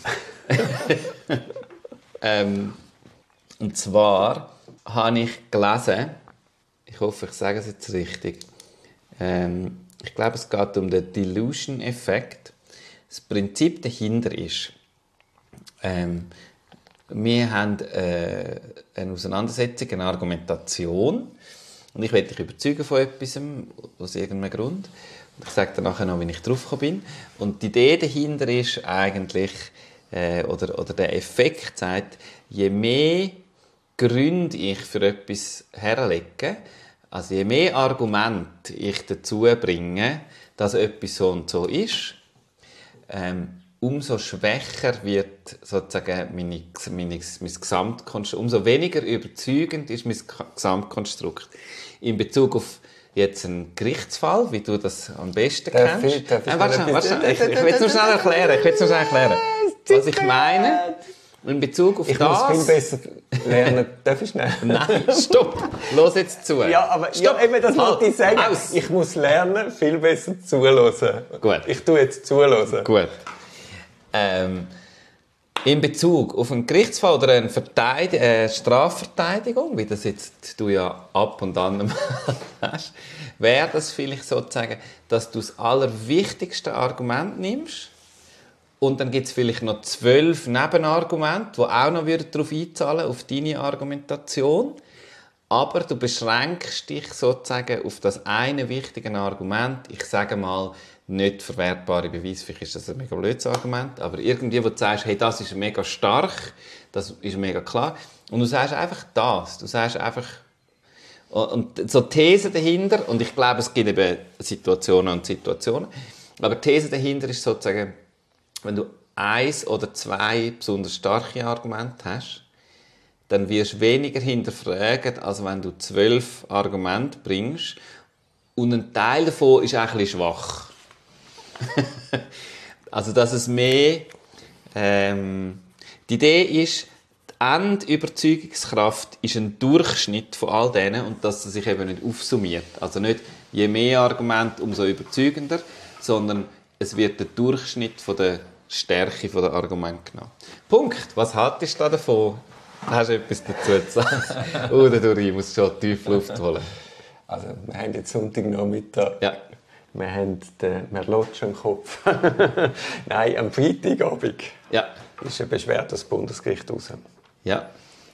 ähm, und zwar habe ich gelesen, ich hoffe, ich sage es jetzt richtig. Ähm, ich glaube, es geht um den Delusion-Effekt. Das Prinzip dahinter ist, ähm, wir haben äh, eine Auseinandersetzung, eine Argumentation, und ich werde dich überzeugen von etwas, aus irgendeinem Grund. Und ich sage dir nachher noch, wie ich drauf gekommen bin. Und die Idee dahinter ist eigentlich, äh, oder, oder der Effekt sagt, je mehr Gründe ich für etwas herlege, also je mehr Argumente ich dazu bringe, dass etwas so und so ist, ähm, umso schwächer wird sozusagen meine, meine, mein Gesamtkonstrukt, umso weniger überzeugend ist mein Gesamtkonstrukt. In Bezug auf jetzt einen Gerichtsfall, wie du das am besten darf kennst. Ich, darf ich, äh, warte, warte, ich, ich will es nur schnell erklären. Ich will es nur schnell erklären. Was ich meine, in Bezug auf ich das... Ich muss viel besser lernen. Darf ich schnell? Nein, stopp. Los jetzt zu. Ja, aber ja, eben, das wollte ich sagen. Aus. Ich muss lernen, viel besser zuhören. Gut. Ich tue jetzt zuhören. Gut. Ähm, in Bezug auf einen Gerichtsfall oder eine Verteidig- äh, Strafverteidigung, wie das jetzt du ja ab und an mal hast, wäre das vielleicht sozusagen, dass du das allerwichtigste Argument nimmst und dann gibt es vielleicht noch zwölf Nebenargumente, die auch noch darauf einzahlen, auf deine Argumentation. Aber du beschränkst dich sozusagen auf das eine wichtige Argument, ich sage mal, nicht verwertbare Beweise, vielleicht ist das ein mega blödes Argument, aber irgendwie, wo du sagst, hey, das ist mega stark, das ist mega klar, und du sagst einfach das, du sagst einfach, und so These dahinter, und ich glaube, es gibt eben Situationen und Situationen, aber die These dahinter ist sozusagen, wenn du eins oder zwei besonders starke Argumente hast, dann wirst du weniger hinterfragen, als wenn du zwölf Argumente bringst und ein Teil davon ist auch ein bisschen schwach. Also, dass es mehr... Ähm, die Idee ist, die Endüberzeugungskraft ist ein Durchschnitt von all denen und dass es sich eben nicht aufsummiert. Also nicht je mehr Argumente, umso überzeugender, sondern es wird der Durchschnitt von der Stärke der Argumente genommen. Punkt. Was haltest du davon? Hast du etwas dazu zu sagen? Oder du, ich muss schon tief Luft holen. Also, wir haben jetzt Sonntagnachmittag. Ja. Wir haben den Merlotsch im Kopf. Nein, am Freitagabend Ja. ist eine Beschwerde des Bundesgerichts raus. Ja.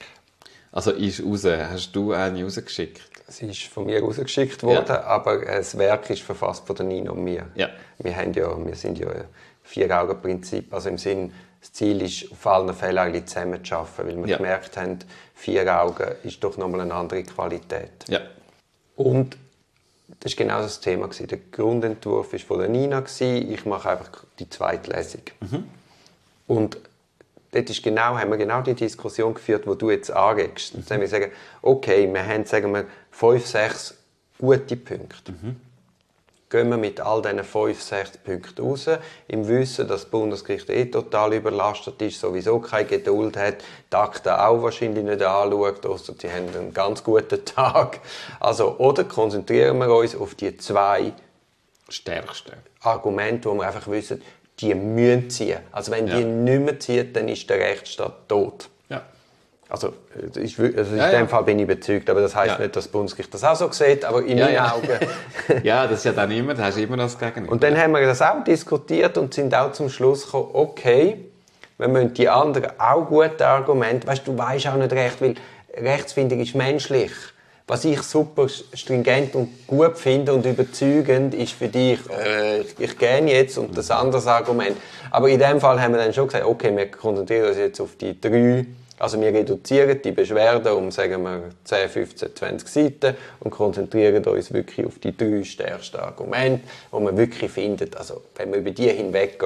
Also ist raus. Hast du eine rausgeschickt? Es ist von mir rausgeschickt worden, Ja. aber das Werk ist verfasst von der Nina und mir. Ja. Wir, haben ja, wir sind ja ein Vier-Augen-Prinzip. Also im Sinn, das Ziel ist, auf allen Fällen eigentlich zusammen zu arbeiten, weil wir Ja. gemerkt haben, vier Augen ist doch nochmal eine andere Qualität. Ja. Und das war genau das Thema. Der Grundentwurf war von der Nina. Ich mache einfach die zweite Lesung. Mhm. Und dort ist genau, haben wir genau die Diskussion geführt, die du jetzt anregst. Mhm. Jetzt haben wir gesagt, okay, wir haben sagen wir, fünf, sechs gute Punkte. Mhm. Gehen wir mit all diesen fünf, sechs Punkten raus, im Wissen, dass das Bundesgericht eh total überlastet ist, sowieso keine Geduld hat, die Akten auch wahrscheinlich nicht anschaut, ausser sie haben einen ganz guten Tag. Also, oder konzentrieren wir uns auf die zwei Stärkste. Argumente, wo wir einfach wissen, die müssen ziehen. Also wenn Ja. die nicht mehr ziehen, dann ist der Rechtsstaat tot. Ja. Also, ich, also in Ja, dem ja. Fall bin ich überzeugt, aber das heisst Ja. nicht, dass das Bundesgericht das auch so sieht, aber in Ja, meinen ja. Augen. Ja, das ist ja dann immer, da hast du immer das Gegenüber. Und dann haben wir das auch diskutiert und sind auch zum Schluss gekommen, okay, wir müssen die anderen auch gute Argumente, weißt du, weißt auch nicht recht, weil Rechtsfindung ist menschlich. Was ich super stringent und gut finde und überzeugend, ist für dich, äh, ich gehe jetzt und das andere Argument. Aber in dem Fall haben wir dann schon gesagt, okay, wir konzentrieren uns jetzt auf die drei. Also wir reduzieren die Beschwerden um, sagen wir, zehn, fünfzehn, zwanzig Seiten und konzentrieren uns wirklich auf die drei stärksten Argumente, wo man wirklich findet, also wenn man über die hinweggeht,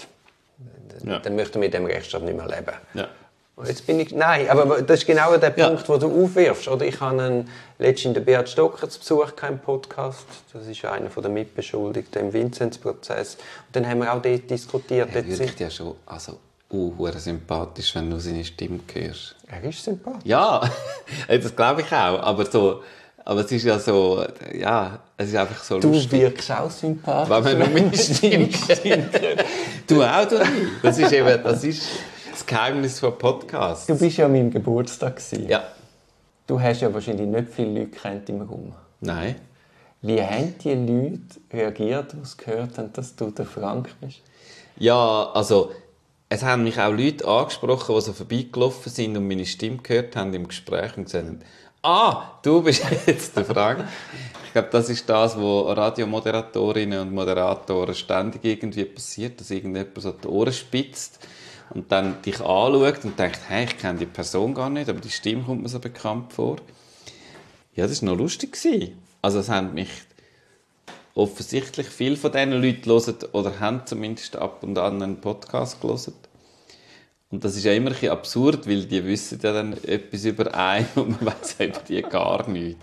dann, Ja. dann möchten wir mit dem Rechtsstaat nicht mehr leben. Ja. Und jetzt bin ich, nein, aber das ist genau der Ja. Punkt, den du aufwirfst. Oder ich habe einen, letztens den Beat Stocker zu Besuch, keinen Podcast. Das ist einer der Mitbeschuldigten im Vinzenz-Prozess. Und dann haben wir auch dort diskutiert. Er Dort wirkt ja schon also, uh, sympathisch, wenn du seine Stimme hörst. er ist sympathisch. Ja, das glaube ich auch. Aber, so, aber es ist ja so, ja, es ist einfach so Du lustig. wirkst auch sympathisch. Wenn man nur meine Stimme Du auch, du. Das ist eben, das ist das Geheimnis von Podcasts. Du bist ja an meinem Geburtstag gewesen. Ja. Du hast ja wahrscheinlich nicht viele Leute kennt im Raum. Nein. Wie haben die Leute reagiert, die es gehört haben, dass du der Frank bist? Ja, also, es haben mich auch Leute angesprochen, die so vorbeigelaufen sind und meine Stimme gehört haben im Gespräch und gesagt haben, ah, du bist jetzt der Frank. Ich glaube, das ist das, was Radiomoderatorinnen und Moderatoren ständig irgendwie passiert, dass irgendjemand so die Ohren spitzt und dann dich anschaut und denkt, hey, ich kenne die Person gar nicht, aber die Stimme kommt mir so bekannt vor. Ja, das war noch lustig. Also es haben mich offensichtlich viele von diesen Leuten hören oder haben zumindest ab und an einen Podcast gehört. Und das ist ja immer ein bisschen absurd, weil die wissen ja dann etwas über einen und man weiss über die gar nichts.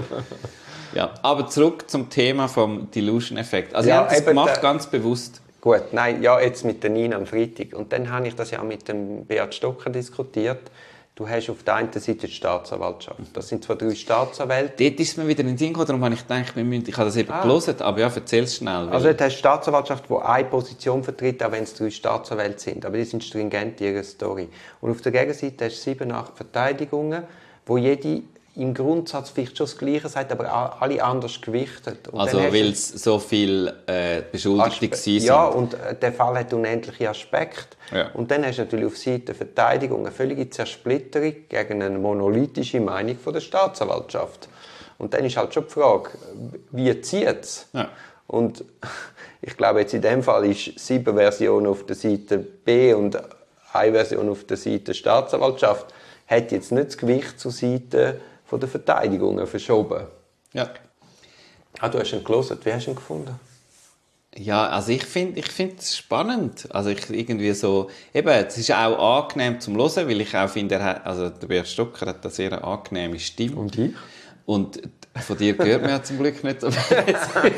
Ja, aber zurück zum Thema vom Delusion-Effekt. Also Ja, ich habe das eben, gemacht, der- ganz bewusst. Gut, nein, ja, jetzt mit der Nina am Freitag. Und dann habe ich das ja mit dem Beat Stocker diskutiert. Du hast auf der einen Seite die Staatsanwaltschaft. Das sind zwar drei Staatsanwälte. Dort ist es mir wieder in den Sinn gekommen, darum habe ich gedacht, wir müssen, ich habe das eben Ah. gelesen, aber ja, erzähl es schnell. weil- Also dort hast du die Staatsanwaltschaft, die eine Position vertritt, auch wenn es drei Staatsanwälte sind. Aber die sind stringent in ihrer Story. Und auf der Gegenseite hast du sieben, acht Verteidigungen, wo jede im Grundsatz vielleicht schon das Gleiche sagt, aber a- alle anders gewichtet. Und also dann hast du weil es so viele äh, Beschuldigte Aspe- waren. Ja, und äh, der Fall hat unendliche Aspekte. Ja. Und dann hast du natürlich auf Seite der Verteidigung eine völlige Zersplitterung gegen eine monolithische Meinung von der Staatsanwaltschaft. Und dann ist halt schon die Frage, wie zieht es? Ja. Und ich glaube, jetzt in dem Fall ist sieben Versionen auf der Seite B und eine Version auf der Seite Staatsanwaltschaft, hat jetzt nicht das Gewicht zur Seite von der Verteidigung verschoben. Ja. Ah, du hast ihn gelesen. Wie hast du ihn gefunden? Ja, also ich finde ich finde es spannend. Also ich irgendwie so, eben, es ist auch angenehm zum Hören, weil ich auch finde, er hat, also der Bert Stocker hat eine sehr angenehme Stimme. Und ich? Und von dir gehört man ja zum Glück nicht so viel.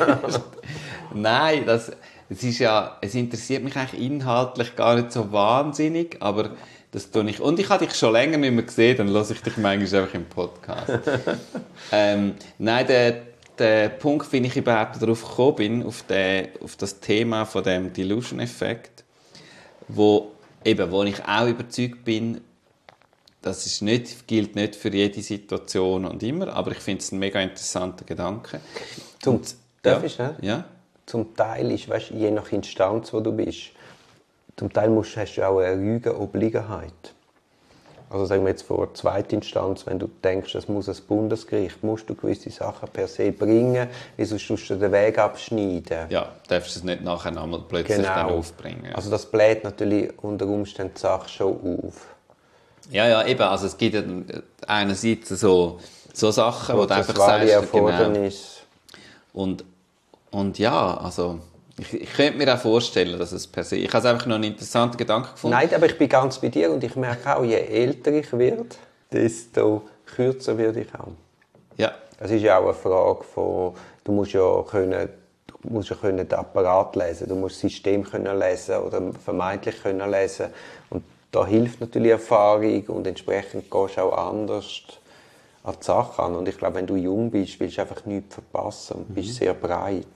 Nein, das, es ist ja, es interessiert mich eigentlich inhaltlich gar nicht so wahnsinnig, aber das tue ich. Und ich habe dich schon länger nicht mehr gesehen, dann höre ich dich manchmal einfach im Podcast. ähm, nein, der, der Punkt, wie ich überhaupt darauf gekommen bin, auf, den, auf das Thema von dem Delusion-Effekt, wo, eben, wo ich auch überzeugt bin, das ist nicht, gilt nicht für jede Situation und immer, aber ich finde es ein mega interessanter Gedanke. Zum, und, darf ja, ich, ne? Ja. Zum Teil ist, weißt, je nach Instanz, wo du bist, zum Teil musst, hast du auch eine Lügenobliegenheit. Also sagen wir jetzt vor zweiter Instanz, wenn du denkst, das muss ein Bundesgericht, musst du gewisse Sachen per se bringen, weil sonst musst du den Weg abschneiden. Ja, darfst du es nicht nachher nochmal plötzlich Genau. dann aufbringen. Ja. Also das bläht natürlich unter Umständen die Sache schon auf. Ja, ja, eben, also es gibt ja einerseits so, so Sachen, wo du einfach sagst, sagst, genau. Und, und ja, also ich, ich könnte mir auch vorstellen, dass es per se, ich habe es einfach noch einen interessanten Gedanken gefunden. Nein, aber ich bin ganz bei dir und ich merke auch, je älter ich werde, desto kürzer werde ich auch. Ja. Es ist ja auch eine Frage von, du musst ja können, du musst ja können den Apparat lesen, du musst das System können lesen oder vermeintlich können lesen und da hilft natürlich Erfahrung und entsprechend gehst du auch anders an die Sache an. Und ich glaube, wenn du jung bist, willst du einfach nichts verpassen und bist sehr breit.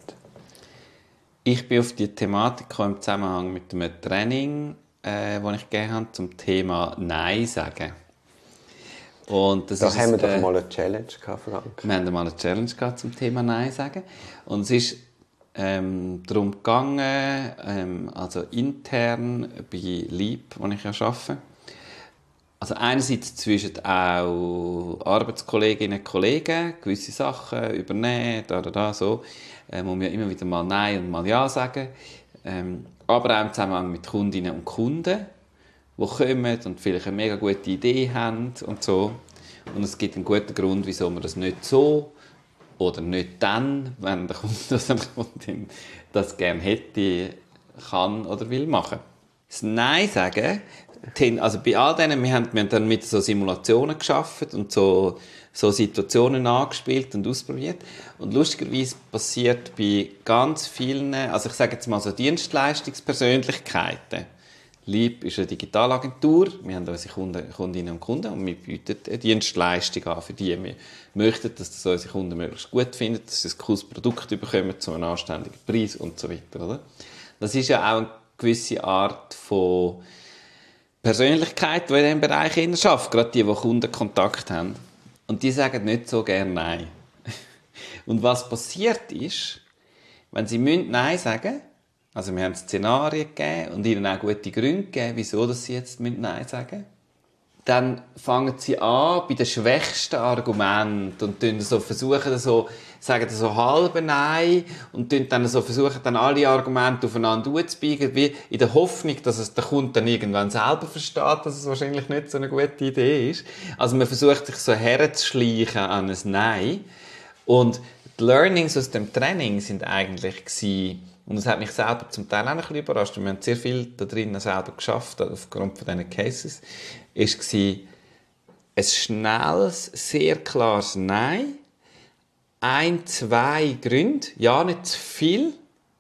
Ich bin auf die Thematik gekommen im Zusammenhang mit einem Training, äh, das ich gegeben habe, zum Thema Nein sagen. Und das da ist haben wir äh, doch mal eine Challenge gehabt, Frank. Wir haben mal eine Challenge gehabt zum Thema Nein sagen. Und es ist ähm, darum gegangen, ähm, also intern bei Leap, wo ich ja arbeite. Also einerseits zwischen auch Arbeitskolleginnen und Kollegen gewisse Sachen übernehmen, da, da, da, so. Äh, muss man ja immer wieder mal Nein und mal Ja sagen. Ähm, aber auch im Zusammenhang mit Kundinnen und Kunden, die kommen und vielleicht eine mega gute Idee haben und so. Und es gibt einen guten Grund, wieso man das nicht so oder nicht dann, wenn der Kunde das eine Kundin das gerne hätte, kann oder will machen. Das Nein sagen, also bei all denen, wir haben, wir haben dann mit so Simulationen geschafft und so, so Situationen angespielt und ausprobiert. Und lustigerweise passiert bei ganz vielen, also ich sage jetzt mal so Dienstleistungspersönlichkeiten. Leap ist eine Digitalagentur. Wir haben unsere Kunden, Kundinnen und Kunden und wir bieten eine Dienstleistung an, für die wir möchten, dass das unsere Kunden möglichst gut finden, dass sie ein cooles Produkt bekommen zu einem anständigen Preis und so weiter. Oder? Das ist ja auch eine gewisse Art von Persönlichkeit, die in diesem Bereich arbeitet, gerade die, die Kundenkontakt haben. Und die sagen nicht so gerne Nein. Und was passiert ist, wenn sie Nein sagen müssen, also wir haben Szenarien gegeben und ihnen auch gute Gründe gegeben, wieso dass sie jetzt Nein sagen müssen. Dann fangen sie an bei den schwächsten Argumenten und so versuchen so, sagen so halbe Nein und dann so versuchen dann alle Argumente aufeinander aufzubiegen, wie in der Hoffnung, dass es der Kunde dann irgendwann selber versteht, dass es wahrscheinlich nicht so eine gute Idee ist. Also man versucht sich so herzuschleichen an ein Nein. Und die Learnings aus dem Training sind eigentlich gewesen, und das hat mich selber zum Teil auch ein bisschen überrascht. Wir haben sehr viel da drinnen selber geschafft, aufgrund von diesen Cases. Es war ein schnelles, sehr klares Nein. Ein, zwei Gründe. Ja, nicht zu viel.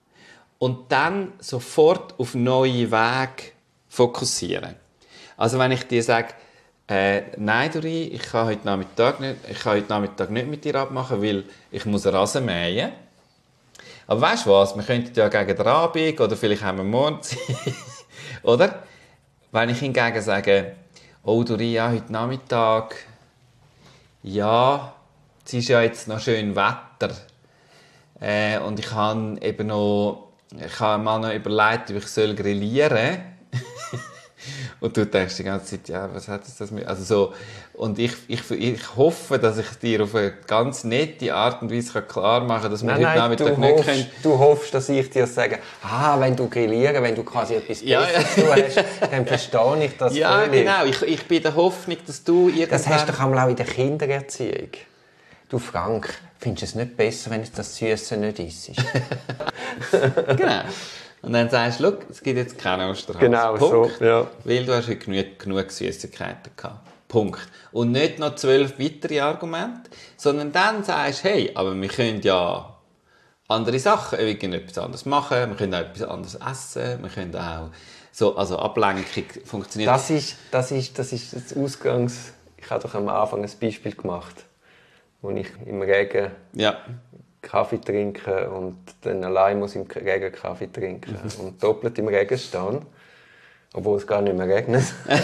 Und dann sofort auf neue Wege fokussieren. Also wenn ich dir sage, äh, nein, Dori, ich kann heute Nachmittag nicht, ich kann heute Nachmittag nicht mit dir abmachen, weil ich muss Rasen mähen. Aber weißt du was? Wir könnten ja gegen den Abend oder vielleicht haben wir morgen Zeit. Oder? Wenn ich hingegen sage, oh Dori, ja, heute Nachmittag, ja, es ist ja jetzt noch schön Wetter. Äh, und ich habe eben noch, ich habe mal noch überlegt, ob ich soll grillieren Und du denkst die ganze Zeit, ja, was hat das mit... Also so, und ich, ich, ich hoffe, dass ich dir auf eine ganz nette Art und Weise klar machen kann, dass wir nein, heute nein, Nachmittag du nicht hoffst, können... Du hoffst, dass ich dir sage, ah, wenn du grillieren, wenn du quasi etwas Ja, Besseres ja. hast, dann verstehe ich das Ja, völlig. genau. Ich, ich bin der Hoffnung, dass du irgendwann... Das hast du doch einmal auch in der Kindererziehung. Du, Frank, findest du es nicht besser, wenn du das Süße nicht isst? Genau. Und dann sagst du, schau, es gibt jetzt keine Osterhase. Genau, Punkt. so, ja. Weil du hast heute genug, genug Süßigkeiten gehabt. Punkt. Und nicht noch zwölf weitere Argumente, sondern dann sagst du, hey, aber wir können ja andere Sachen, irgendetwas anderes machen, wir können auch etwas anderes essen, wir können auch so, also Ablenkung funktioniert. Das ist, das ist, das ist das Ausgangs... Ich habe doch am Anfang ein Beispiel gemacht, wo ich im Regen Ja. Kaffee trinke und dann allein muss im Regen Kaffee trinken und doppelt im Regen stehen, obwohl es gar nicht mehr regnet.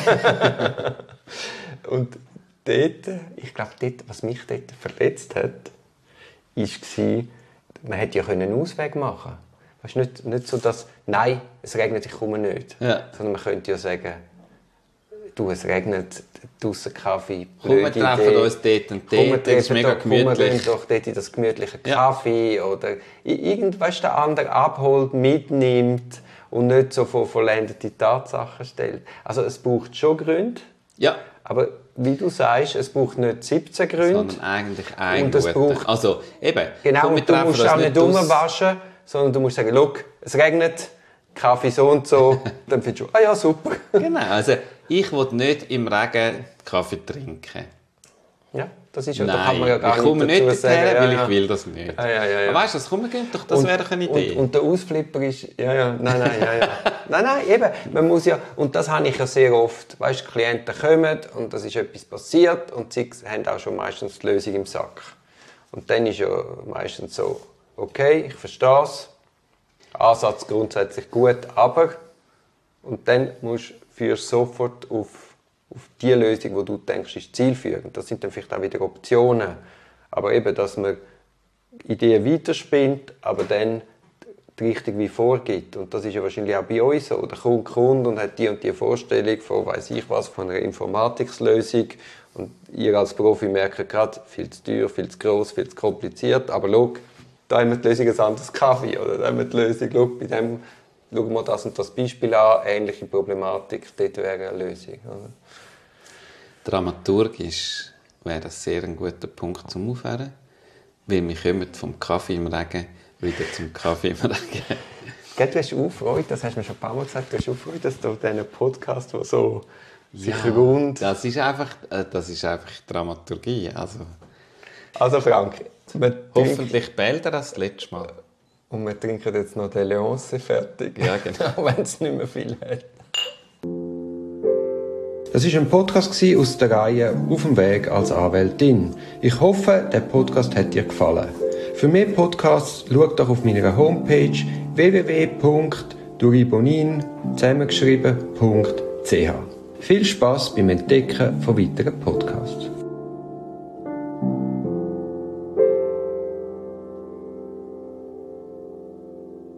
Und dort, ich glaube, dort, was mich dort verletzt hat, war, man hätte ja einen Ausweg machen können. Weißt, nicht, nicht so, dass, nein, es regnet, ich komme nicht. Ja. Sondern man könnte ja sagen, du, es regnet, draussen Kaffee, Komm, wir blöde treffen Idee. uns dort und Komm, wir dort, das ist treffen mega doch- komm, wir gemütlich. gehen doch dort in das gemütliche Ja. Kaffee oder i- irgend, weißt, der andere abholt, mitnimmt und nicht so vor vollendete Tatsachen stellt. Also es braucht schon Gründe, Ja. aber wie du sagst, es braucht nicht siebzehn Gründe. Sondern eigentlich ein Und es guter. braucht- Also, eben. Genau, komm, wir und du treffen musst uns auch nicht aus- rumwaschen, sondern du musst sagen, schau, es regnet, Kaffee so und so, dann findest du, ah ja, super. Genau, also ich will nicht im Regen Kaffee trinken. Ja, das ist ja, da kann Nein, man ja gar ich komme nicht nicht dazu dorthin, sagen. weil ja, ich will das nicht. Ja, ja, ja, ja. Aber weißt du, das kommen könnte doch, das wäre doch eine Idee. Und, und der Ausflipper ist, ja, ja, nein, nein, ja, ja. nein, nein, eben, man muss ja, und das habe ich ja sehr oft, weißt du, Klienten kommen und das ist etwas passiert und sie haben auch schon meistens die Lösung im Sack. Und dann ist ja meistens so, okay, ich verstehe es, Ansatz grundsätzlich gut, aber, und dann musst, führst du sofort auf, auf die Lösung, die du denkst, ist zielführend. Das sind dann vielleicht auch wieder Optionen. Aber eben, dass man Ideen weiterspinnt, aber dann die Richtung wie vorgibt. Und das ist ja wahrscheinlich auch bei uns so. Der Kunde kommt und hat die und die Vorstellung von, weiss ich was, von einer Informatikslösung. Und ihr als Profi merkt gerade, viel zu teuer, viel zu gross, viel zu kompliziert. Aber schau, da haben wir die Lösung ein anderes Kaffee. Oder da haben wir die Lösung, schau, bei dem schauen wir das und das Beispiel an, ähnliche Problematik, dort wäre eine Lösung. Oder? Dramaturgisch wäre das sehr ein guter Punkt zum Aufhören, weil wir kommen vom Kaffee im Regen wieder zum Kaffee im Regen. Gell, du hast auch Freude, das hast du mir schon ein paar Mal gesagt, du hast auch Freude, dass du diesen Podcast, der so sich rund... Das ist einfach, äh, das ist einfach Dramaturgie. Also, Also Frank, wir trinken, hoffentlich bällt er das letzte Mal. und wir trinken jetzt noch den Leonce fertig, Ja, genau. auch wenn es nicht mehr viel hat. Das war ein Podcast aus der Reihe «Auf dem Weg als Anwältin». Ich hoffe, der Podcast hat dir gefallen. Für mehr Podcasts schau doch auf meiner Homepage w w w punkt duribonin zusammengeschrieben punkt c h. Viel Spass beim Entdecken von weiteren Podcasts.